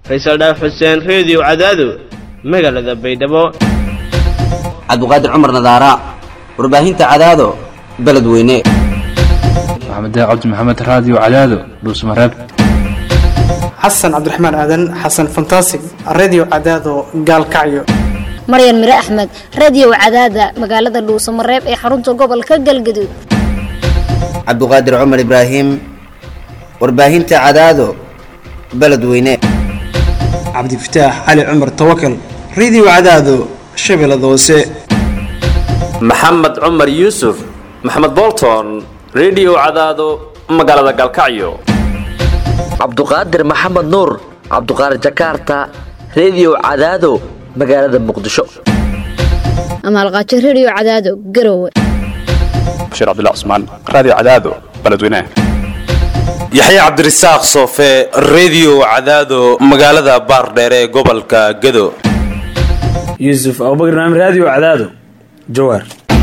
Faysal Dhaaf Xuseen Radio Cadaado magaalada Baydhabo Cabduqaadir Cumar Nadaara warbaahinta Cadaado beledweyne Maxamed Cabdi Maxamed Radio Cadaado Dhuusmareeb Xasan Cabdiraxmaan Aadan Xasan Fantastic Radio Cadaado Gaalkacyo Maryan Mire Axmed Radio Cadaada magaalada Dhuusmareeb ee xarunta gobolka Galgaduud Cabduqaadir Cumar Ibraahim warbaahinta Cadaado beledweyne Cabdi Fataax Ali Cumar Tawakkal Radio Cadaado Shabeellada Hoose Maxamed Cumar Yuusuf Maxamed Bolton Radio Cadaado magaalada Galkacyo Cabduqaadir Maxamed Nuur Cabduqaadir Jakarta Radio Cadaado magaalada Muqdisho Amal Qaaci Radio Cadaado Garowe Bashir Abdullah Usman Radio Cadaado beledweyne Yaxya Cabdirasaaq Soofe Radio Cadaado magaalada Baardheere ee gobolka Gado Yusuf Abubakar Naam Radio Cadaado Jowhar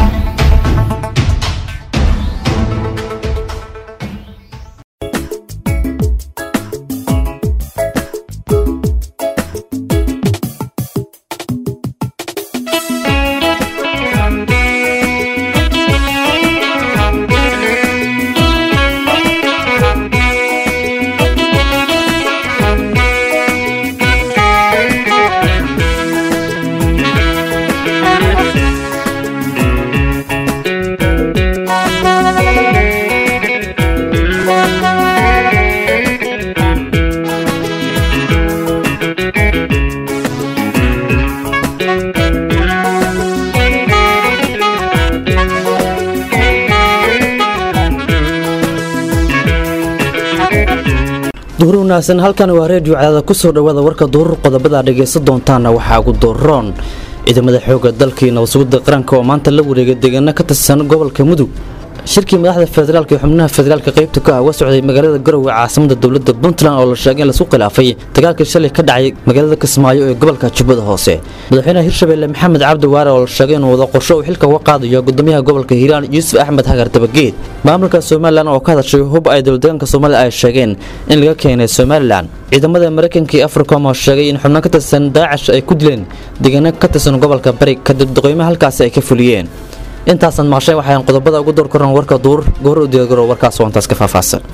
duruunaasan halkan waa Radio Cadaado ku soo dhawaada warka duurur qodobada dhageysan doontaana waxa ugu dooron ciidamada xooga dalkeena wasaaradda qaranka oo maanta la wareegay deegaano ka tirsan gobolka Mudug shirkii madaxda federaalka iyo xubnaha federaalka qaybta ka ah socday magaalada Garowe caasimada dawladda Puntland oo la sheegay in la soo khilaafay dagaalkii shalay ka dhacay magaalada Kismaayo ee gobolka Jubbada Hoose madaxweynaha Hirshabelle Maxamed Cabdi Waare oo la sheegay inuu wada qorshe uu xilka uga qaadayo gudoomiyaha gobolka Hiiraan Yuusuf Axmed Hagar Dabageed maamulka Soomaaliland oo ka hadashay hub ay dawladda Soomaaliya ay sheegeen in laga keenay Soomaaliland ciidamada Mareykanka iyo Afrika oo sheegay in xubnaha ka tirsan Daesh ay ku dileen deegaano ka tirsan gobolka Bari kadib duqeymo halkaas ay ka fuliyeen intaasan maqshay waxaan qodobada ugu door koran warka duur goor u diyaagaro warkaas oo intaas ka faahfaahsan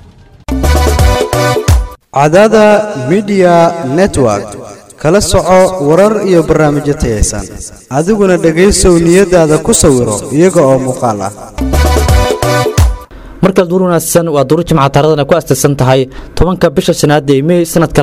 Cadaada Media Network kala soco warar iyo barnaamijyo tayeysan adiguna dhageyso niyadaada ku sawiro iyaga oo muuqaal ah marka duruunaasan waa duur jimcaha taariikhda ku aasaysan tahay 10ka bisha shanaad ee May sanadka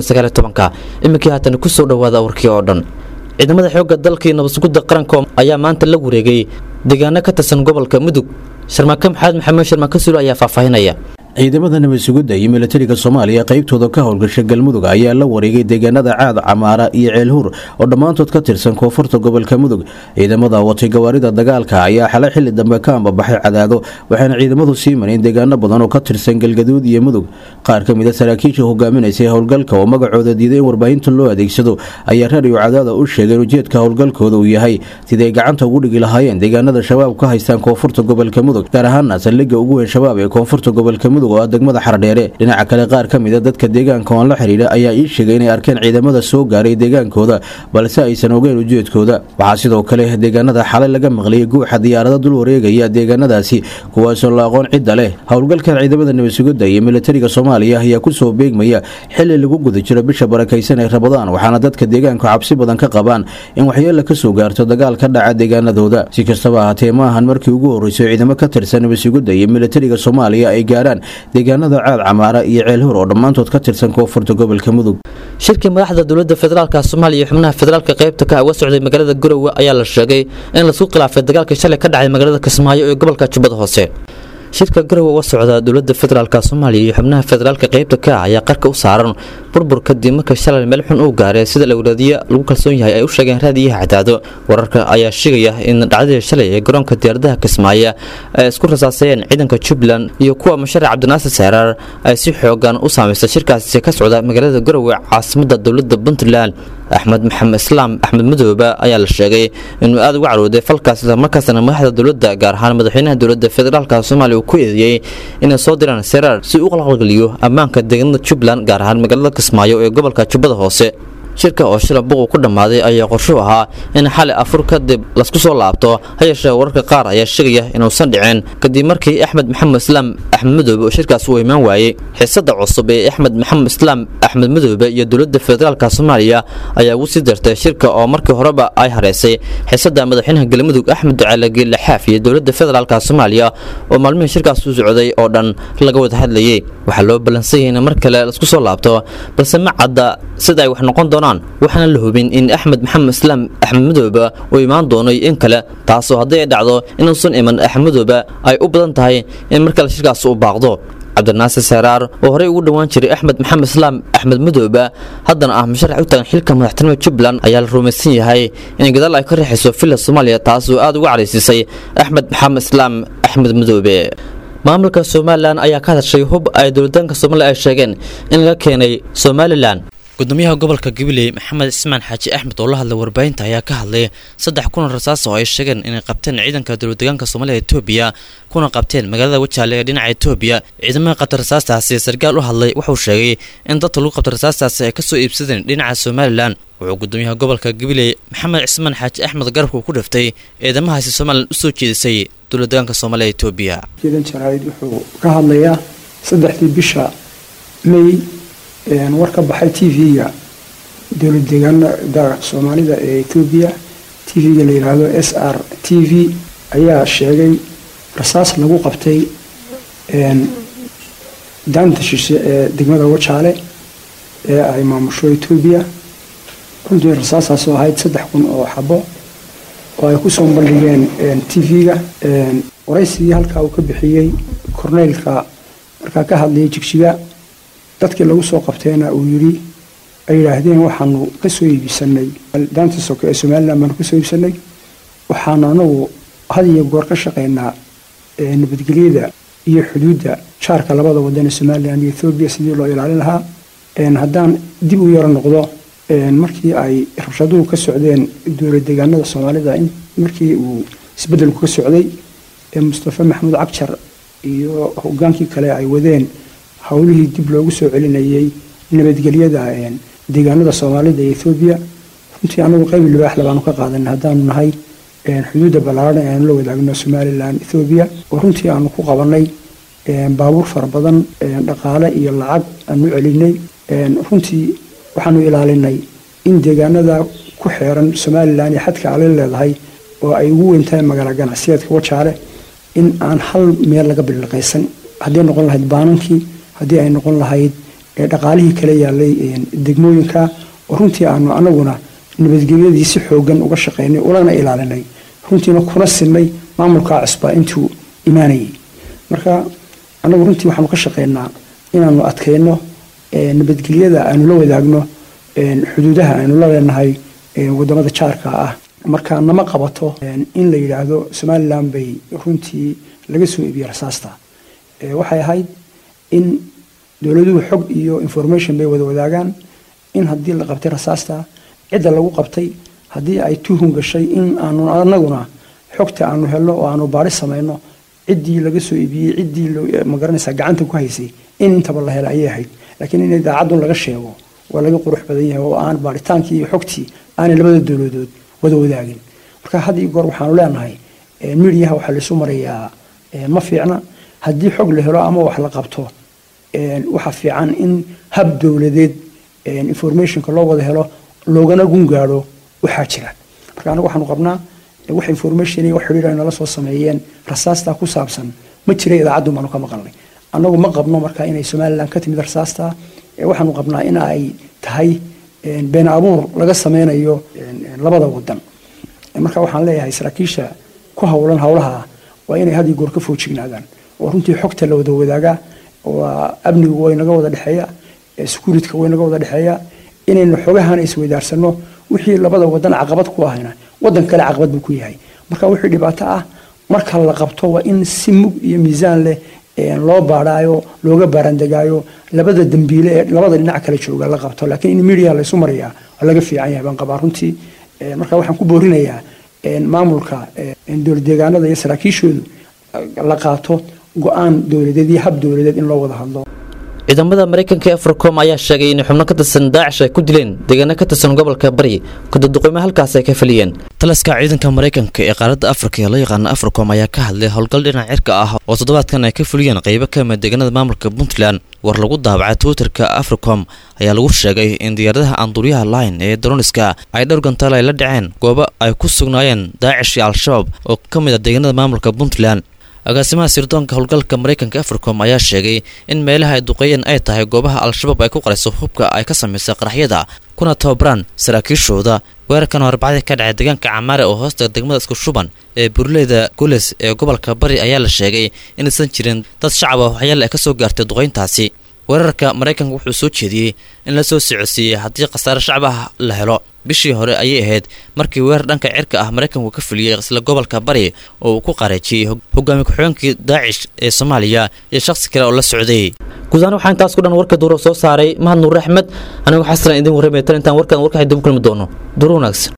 2019 imikii haatan ku soo dhawaada warkii oo dhan ciidamada xooga dalkeena wasaaradda qaranka ayaa maanta la wareegay deegaano ka tirsan gobolka Mudug Sharmaaka Maxamed Sharmaaka Suul ayaa faahfaahinaya ciidamada nabadgelyada iyo militariga Soomaaliya qaybtooda ka howlgashay galmudug ayaa la wareegay deegaanada Caad Camaara iyo Ceelhur oo dhamaantood ka tirsan koonfurta gobolka Mudug ciidamada watay gawaarida dagaalka ayaa xalay xilli dambe ka ambabaxay Cadaado waxaana ciidamadu sii mareen deegaano badan oo ka tirsan Galgaduud iyo Mudug qaar ka mid ah saraakiisha hogaaminaysa howlgalka oo magacooda diiday in warbaahinta loo adeegsado ayaa Radio Cadaado u sheegay ujeedka howlgalkooda uu yahay sidii gacanta ugu dhigi lahaayeen deegaanada shabaab ka haystaan koonfurta gobolka Mudug gaar ahaan saldhigga ugu weyn shabaab ee koonfurta gobolka Mudug oo degmada Xardheere dhinaca kale qaar ka mid ah dadka deegaanka oo la xiriira ayaa ii sheegay inay arkeen ciidamada soo gaaray deegaankooda balse aysan ogeyn ujeedkooda waxa sidoo kale deegaanada xalay laga maqlay guuxa diyaarado dul wareegaya deegaanadaasi kuwaas oo la aqoon cid leh howlgalka ciidamada nabadgelyada iyo militariga Soomaaliya ayaa ku soo beegmaya xilli lagu guda jiro bisha barakaysan ee Ramadaan waxaana dadka deegaanka cabsi badan ka qabaan in waxyeello ka soo gaarto dagaal ka dhaca deegaanadooda si kastaba ahaatee maahan markii ugu horeysay ciidamo ka tirsan nabadgelyada iyo militariga Soomaaliya ay gaaraan deegaanada Caad Camaara iyo Ceelhur oo dhamaantood ka tirsan koonfurta gobolka Mudug shirkii madaxda dawladda federaalka Soomaaliya iyo xubnaha federaalka qaybta ka ah socday magaalada Garowe ayaa la sheegay in la soo khilaafay dagaalkii shalay ka dhacay magaalada Kismaayo ee gobolka Jubbada Hoose shirka Garowe oo socda dawladda federaalka Soomaaliya iyo xubnaha federaalka qaybta ka ah ayaa qarka u saaran burburka diimaha shalay meel xun uu gaaray sida la wadaadiya lagu kalsoon yahay ay u sheegeen raadiyaha Cadaado wararka ayaa sheegaya in dhacdada shalay ee garoonka diyaaradaha Kismaayo ay isku rasaasayeen ciidanka Jubaland iyo kuwa Mashariic Cabdinaasir Saarar ay si xoogan u saameysay shirkaasi ka socda magaalada Garowe caasimada dawladda Puntland Axmed Maxamed Islaam Axmed Madoobe ayaa la sheegay inuu aad uga carooday falkaas markaasna madaxda dawladda gaar ahaan madaxweynaha dawladda federaalka Soomaaliya ku eedeeyay inay soo diraan Saarar si uu qalqalgaliyo ammaanka deegaanada Jubaland gaar ahaan magaalada kismaayo ee gobolka jubbada hoose shirka oo shila buuq ku dhammaaday ayaa qorshu ahaa in xali afur kadib lasku soo laabto ha yeeshee wararka qaar ayaa sheegaya inuusan dhicin kadib markii axmed maxamed islaam axmed madoobe oo shirkaas uu imaan waayey xiisada cusub ee axmed maxamed islaam axmed madoobe iyo dowladda federaalka soomaaliya ayaa ugu sii dartay shirka oo markii horeba ay hareysay xiisada madaxweynaha galmudug axmed ducaale geelle xaaf iyo dowladda federaalka soomaaliya oo maalmihii shirkaas u socday oo dhan laga wada hadlayay waxaa loo ballansan yahay in mar kale lasku soo laabto balse ma cadda sida ay wax noqon doonaan waxaana la hubin in axmed maxamed islaam axmed madoobe uu imaan doono in kale taasoo haddii ay dhacdo inuusan iman axmed madoobe ay u badan tahay in mar kale shirkaas uu baaqdo cabdinaasir saraar oo horey ugu dhowaan jiray axmed maxamed islaam axmed madoobe haddana ah musharax u taagan xilka madaxtinimada jubbaland ayaa la rumaysan yahay in gadaal ay ka riixayso villa soomaaliya taasoo aad uga caraysiisay axmed maxamed islaam axmed madoobe maamulka somalilan ayaa ka hadashay hub ay dowladaanka soomaaliya ay sheegeen in laga keenay somalilan gudoomiyaha gobolka gabiley maxamed cismaan xaaji axmed oo la hadlay warbaahinta ayaa ka hadlay 3 kulan rasaas oo ay sheegeen inay qabteen ciidanka dowladdeegaanka Soomaaliya Itoobiya kuna qabteen magaalada Wajaale ee dhinaca Itoobiya ciidamada qatar rasaastaasi sargaal u hadlay wuxuu sheegay in dadka lagu qabtay rasaastaasi ay ka soo iibsadeen dhinaca Somaliland wuxuu gudoomiyaha gobolka gabiley maxamed cismaan xaaji axmed garabku ku dhaftay ciidamadaasi Soomaaliland u soo jeedisay dowladdeegaanka Soomaaliya Itoobiya ciidan jaraa'id wuxuu ka hadlayaa 3 bisha May war ka baxay TV-ga dowlad deegaanada Soomaalida ee Itoobiya TV-ga la yiraahdo SR TV ayaa sheegay rasaas lagu qabtay daanta shishe ee degmada Wajaale ee ay maamusho Itoobiya runtii rasaasaas oo ahayd 3,000 oo xabo oo ay ku soo bandhigeen TV-ga waraysigii halka uu ka bixiyay korneelka markaa ka hadlayay jigjiga dadkii lagu soo qabteena uu yiri ay yiraahdeen waxaanu ka soo iibsanay daanta soka ee Soomaaliland baan ka soo iibsanay waxaanu anagu had iyo goor ka shaqeynaa nabadgelyada iyo xuduudda shaarka labada wadan ee Soomaaliland iyo Itoobiya sidii loo ilaalin lahaa haddaan dib u yaro noqdo markii ay rabshaduhu ka socdeen dowlad deegaanada Soomaalida markii uu isbedelku ka socday Mustafa Maxamed Cagjar iyo hogaankii kale ay wadeen hawlihii dib loogu soo celinayay nabadgelyada deegaanada Soomaalida iyo Itoobiya runtii anagu qayb libaax labaanu ka qaadanay haddaan nahay xuduudda ballaaran ee la wadaagno Somaliland Itoobiya oo runtii aanu ku qabanay baabuur fara badan dhaqaale iyo lacag aanu celinay runtii waxaanu ilaalinay in deegaanada ku xeeran Somaliland iyo xadka ay leedahay oo ay ugu weyntahay magaalada ganacsiyeedka Wajaale in aan hal meel laga bilaqaysan haddii noqon lahayd baanankii haddii ay noqon lahayd dhaqaalihii kale yaalay degmooyinka oo runtii aanu anaguna nabadgelyadii si xoogan uga shaqeynay ulana ilaalinay runtiina kuna sinay maamulka cusba intuu imaanayay marka anagu runtii waxaanu ka shaqeynaa inaanu adkeyno nabadgelyada aanu la wadaagno xuduudaha aanu la leenahay wadamada jaarka ah marka nama qabato in la yiraahdo Somaliland bay runtii laga soo iibiyay rasaasta waxay ahayd in dowladuhu xog iyo information bay wada wadaagaan in haddii la qabtay rasaasta cidda lagu qabtay haddii ay tuhun gashay in aanu anaguna xogta aanu helno oo aanu baaris sameeyno ciddii laga soo iibiyay ciddii ma garanaysaa gacanta ku haysay in intaba la helo ayay ahayd laakiin in daacadu laga sheego waa laga qurux badan yahay oo aan baaritaankii iyo xogtii aan labada dowladood wada wadaagin marka hadii goor waxaanu leenahay media waxa la soo marayaa ma fiicna haddii xog la helo ama wax la qabto waxa fiican in hab dowladeed informationka loo wada helo loogana gungaaro waxa jira marka anagu waxaanu qabnaa wax information iyo wax xiriir ay nala soo sameeyeen rasaasta ku saabsan ma jiray idaacadu maanu ka maqalnay anagu ma qabno marka inay Somaliland ka timid rasaasta waxaanu qabnaa in ay tahay been abuur laga sameynayo labada wadan marka waxaan leeyahay saraakiisha ku hawlan hawlaha waa inay hadii goor ka foojignaadaan oo runtii xogta la wada wadaaga oo amnigu way naga wada dhaxeeya security way naga wada dhaxeeya inaynu xogahan isweydaarsano wixii labada wadan caqabad ku ahayna wadan kale caqabad buu ku yahay marka wixii dhibaato ah marka la qabto waa in si mug iyo miisaan leh loo baaraayo looga baarandagaayo labada dambiile ee labada dhinac kala jooga la qabto laakiin in media la isu mariyaa laga fiican yahay baan qabaa runtii marka waxaan ku boorinayaa maamulka dowlad deegaanada iyo saraakiishoodu la qaato go'aan dowladeed iyo hab dowladeed in loo wada hadlo ciidamada Mareykanka ee Africom ayaa sheegay in xubno ka tirsan Daesh ay ku dileen deegaano ka tirsan gobolka Bari kadib duqeymo halkaas ay ka fuliyeen talaska ciidanka Mareykanka ee qaaradda Afrika ee la yaqaan Africom ayaa ka hadlay howlgal dhinaca cirka ah oo toddobaadkan ay ka fuliyeen qaybo ka mid deegaanada maamulka Puntland war lagu daabacay Twitterka Africom ayaa lagu sheegay in diyaaradaha aan duuliyaha lahayn ee droniska ay dhowr gantaal ay la dhaceen goobo ay ku sugnaayeen Daesh iyo Al-Shabaab oo ka mid ah deegaanada maamulka Puntland agaasimaha sirdoonka howlgalka Mareykanka Africom ayaa sheegay in meelaha ay duqeeyeen ay tahay goobaha Al-Shabaab ay ku qarayso hubka ay ka sameysay qaraxyada kuna tababaran saraakiishooda weerarkan Arbacada ka dhacay deegaanka Camaare oo hoosta degmada isku shuban ee Burleyda Gules ee gobolka Bari ayaa la sheegay in aysan jirin dad shacab ah waxyaalo ay ka soo gaartay duqeyntaasi weerarka Mareykanka wuxuu soo jeediyay in la soo socodsiiyay haddii khasaare shacab ah la helo bishii hore ayay ahayd markii weerar dhanka cirka ah Mareykanku ka fuliyay isla gobolka Bari oo uu ku qareejiyay hogaamiye ku-xigeenkii Daesh ee Soomaaliya iyo shakhsi kale oo la socday guudaan waxaan taas ku dhan warka duuro soo saaray Mahad Nuur Axmed anigu xasan idin warramay intaan warkan warka dib u kulmi doono duuro wanaagsan